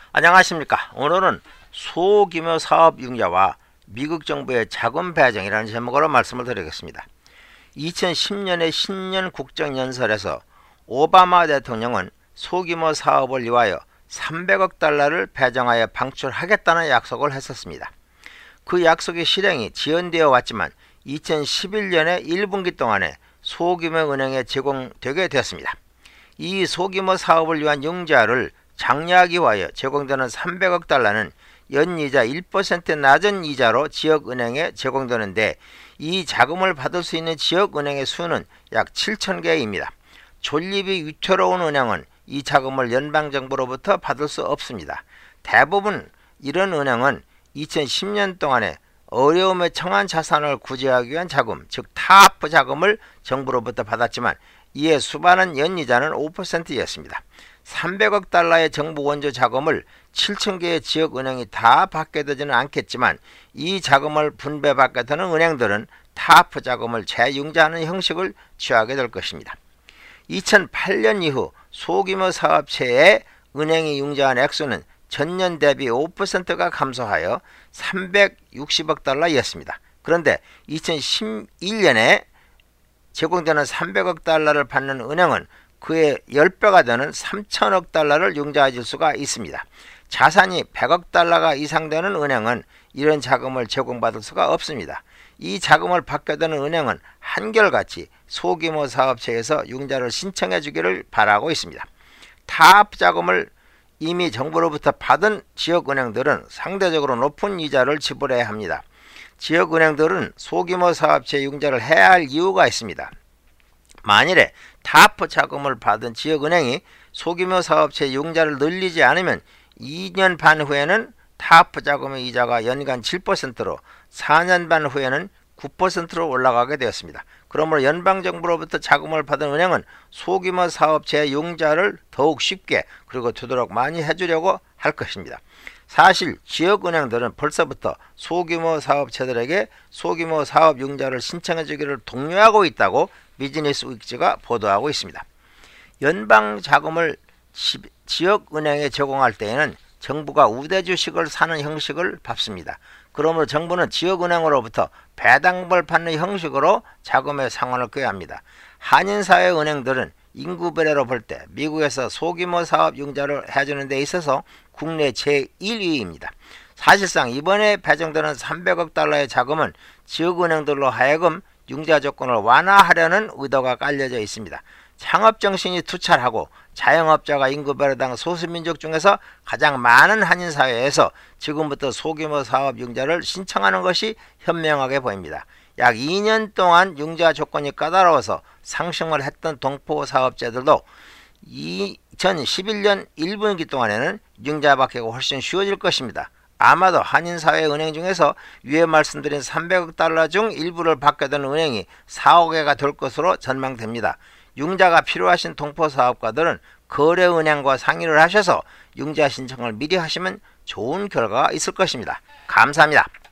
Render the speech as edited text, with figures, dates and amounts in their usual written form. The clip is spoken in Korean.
안녕하십니까. 오늘은 소규모 사업 융자와 미국 정부의 자금 배정이라는 제목으로 말씀을 드리겠습니다. 2010년의 신년 국정연설에서 오바마 대통령은 소규모 사업을 위하여 300억 달러를 배정하여 방출하겠다는 약속을 했었습니다. 그 약속의 실행이 지연되어 왔지만 2011년의 1분기 동안에 소규모 은행에 제공되게 되었습니다. 이 소규모 사업을 위한 융자를 장려하기 위하여 제공되는 300억 달러는 연이자 1% 낮은 이자로 지역은행에 제공되는데, 이 자금을 받을 수 있는 지역은행의 수는 약 7,000개입니다. 존립이 위태로운 은행은 이 자금을 연방정부로부터 받을 수 없습니다. 대부분 이런 은행은 2010년 동안에 어려움에 처한 자산을 구제하기 위한 자금, 즉 타프 자금을 정부로부터 받았지만 이에 수반은 연이자는 5%였습니다. 300억 달러의 정부 원조 자금을 7,000개의 지역은행이 다 받게 되지는 않겠지만, 이 자금을 분배받게 되는 은행들은 타프 자금을 재융자하는 형식을 취하게 될 것입니다. 2008년 이후 소규모 사업체에 은행이 융자한 액수는 전년 대비 5%가 감소하여 360억 달러였습니다. 그런데 2011년에 제공되는 300억 달러를 받는 은행은 그의 10배가 되는 3천억 달러를 융자해줄 수가 있습니다. 자산이 100억 달러가 이상 되는 은행은 이런 자금을 제공받을 수가 없습니다. 이 자금을 받게 되는 은행은 한결같이 소규모 사업체에서 융자를 신청해 주기를 바라고 있습니다. 타프 자금을 이미 정부로부터 받은 지역은행들은 상대적으로 높은 이자를 지불해야 합니다. 지역은행들은 소규모 사업체 융자를 해야 할 이유가 있습니다. 만일에 타프 자금을 받은 지역은행이 소규모 사업체 융자를 늘리지 않으면 2년 반 후에는 타프 자금의 이자가 연간 7%로 4년 반 후에는 9%로 올라가게 되었습니다. 그러므로 연방정부로부터 자금을 받은 은행은 소규모 사업체의 융자를 더욱 쉽게 그리고 되도록 많이 해주려고 할 것입니다. 사실 지역은행들은 벌써부터 소규모 사업체들에게 소규모 사업 융자를 신청해 주기를 독려하고 있다고 비즈니스 위크가 보도하고 있습니다. 연방 자금을 지역은행에 제공할 때에는 정부가 우대주식을 사는 형식을 밟습니다. 그러므로 정부는 지역은행으로부터 배당을 받는 형식으로 자금의 상환을 꾀야 합니다. 한인사회 은행들은 인구배려로 볼 때 미국에서 소규모 사업 융자를 해주는 데 있어서 국내 제1위입니다. 사실상 이번에 배정되는 300억 달러의 자금은 지역은행들로 하여금 융자 조건을 완화하려는 의도가 깔려져 있습니다. 창업정신이 투철하고 자영업자가 인구배려당 소수민족 중에서 가장 많은 한인사회에서 지금부터 소규모 사업 융자를 신청하는 것이 현명하게 보입니다. 약 2년 동안 융자 조건이 까다로워서 상승을 했던 동포 사업자들도 2011년 1분기 동안에는 융자 받기가 훨씬 쉬워질 것입니다. 아마도 한인사회 은행 중에서 위에 말씀드린 300억 달러 중 일부를 받게 되는 은행이 4억 개가 될 것으로 전망됩니다. 융자가 필요하신 동포 사업가들은 거래은행과 상의를 하셔서 융자 신청을 미리 하시면 좋은 결과가 있을 것입니다. 감사합니다.